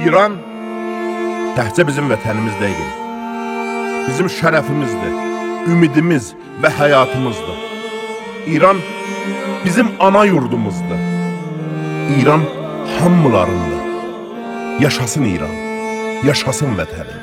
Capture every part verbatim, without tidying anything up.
İran təhcə bizim vətənimiz deyil. Bizim şərəfimizdir, ümidimiz və həyatımızdır. İran bizim ana yurdumuzdur. İran hamılarındır. Yaşasın İran, yaşasın vətənim.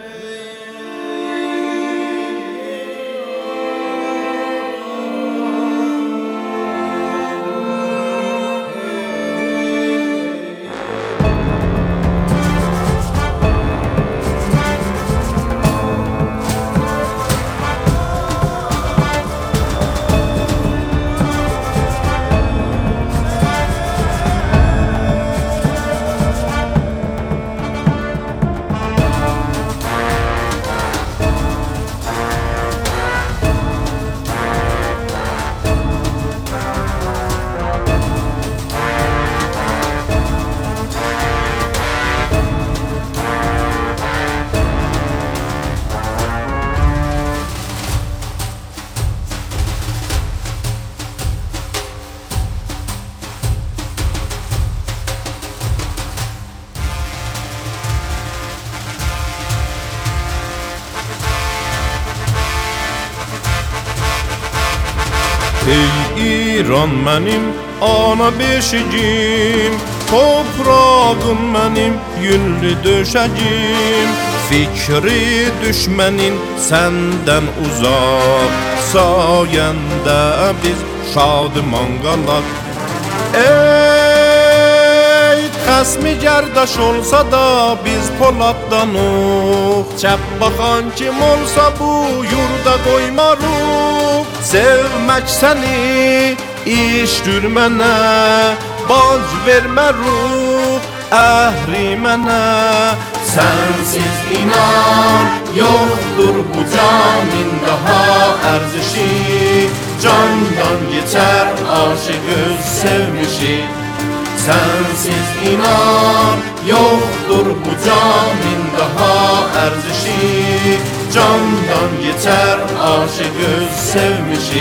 Ey İran mənim ana beşigim, toprağım mənim yüllü döşəgim. Fikri düşmənin səndən uzaq, sayəndə biz şadıman qalaq. Ey xəsmi gərdaş olsa da biz Poladdanıq, çəp baxan kim olsa bu yurda qoymarıq. Sevmək səni işdir mənə, bac vermə ruh əhri mənə. Sənsiz inan yoxdur bu canın daha ərzişi, candan geçər aşıq öz sevmişi. Sensiz inan yoktur bu canın daha ərzişi, candan geçer aşık öz sevmişi.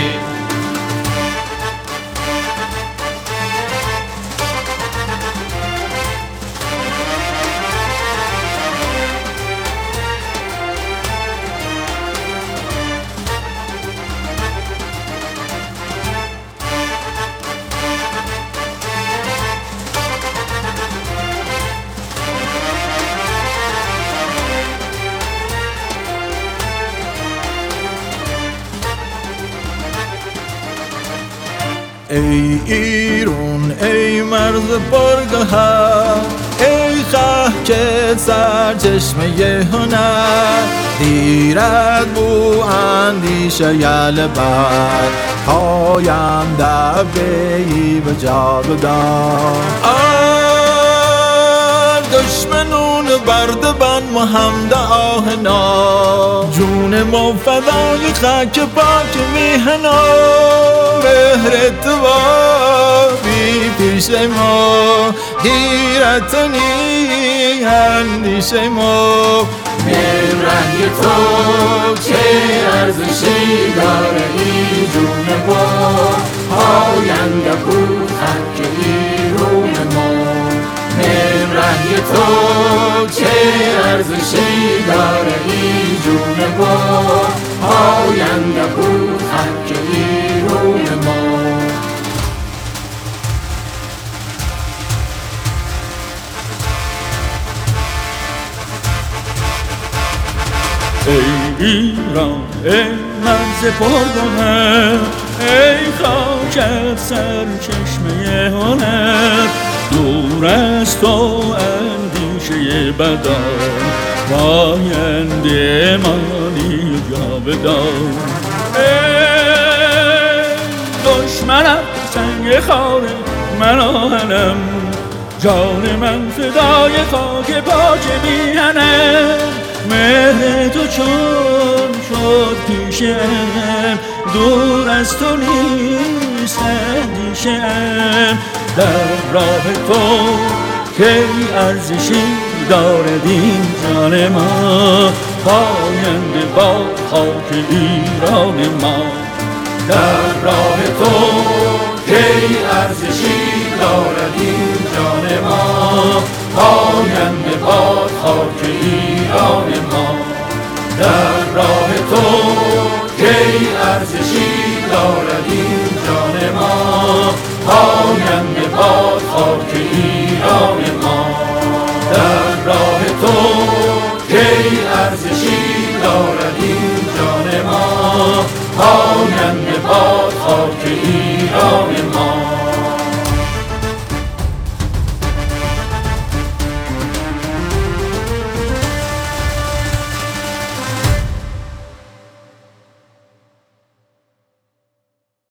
ای ایران ای مرز پرگهر، ای خاک سرچشمه هنر. دیرت بو اندیشه یل بر، پاینده بی به جا بدار. دشمنون برد بن محمد آهنا، جون ما فدای خاک پاک میهنا. مهر تو بی پیش ما، حیرت نی اندیشه ما. رنگ تو چه ارزشی داره این جون ما، آینده بود خاک ایران ما. رنگ تو چه ارزشی داره این جون ما، آینده بود خاک ایران ما. ای ایران ای مرز پرگهر، ای خاکت سرچشمه هنر. دور از تو اندیشه بدان، پاینده مانی جاودان. ای دشمنم سنگ خاره من آهنم، جان من فدای خاک پاک میهنم. مهر تو چون شد پیشم، دور از تو نیست اندیشم. در راه تو کی ارزشی دارد این جان ما، پاینده با خاک ایران ما. در راه تو کی ارزشی دارد این جان ما، پاینده باد خاک ایران ما. در راه تو کی ارزشی دارد این جان ما، پاینده باد خاک ایران ما. در راه تو کی ارزشی دارد این جان ما، پاینده باد خاک ایران ما.